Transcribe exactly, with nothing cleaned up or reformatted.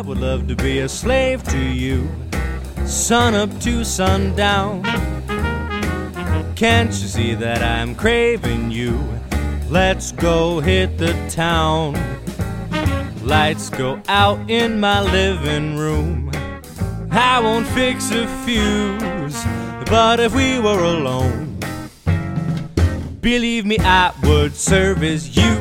would love to be a slave to you, sun up to sundown. Can't you see that I'm craving you? Let's go hit the town. Lights go out in my living room. I won't fix a fuse, but if we were alone, believe me, I would service you.